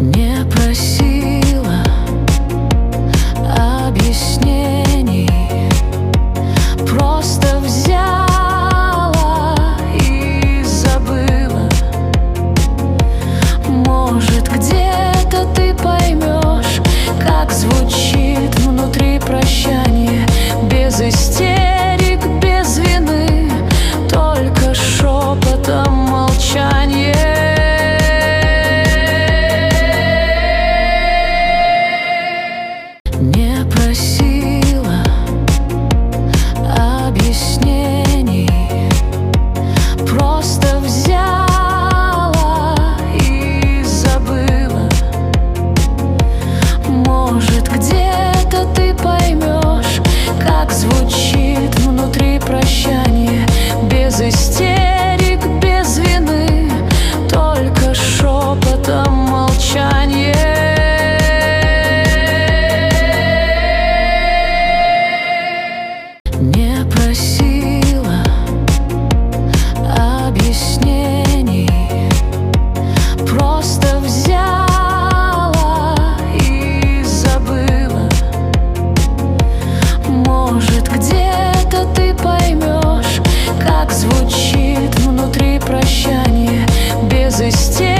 Не просила объяснений, просто взяла и забыла. Может, где-то ты поймешь, как звучит внутри прощание, без истерик, без вины, только шепотом молчание. Не просила объяснений, просто взяла и забыла. Может, где-то ты поймешь, как звучит внутри прощание, без истерик, без вины, только шепотом молчание. Не просила объяснений, просто взяла и забыла. Может, где-то ты поймешь, как звучит внутри прощание, без истерики.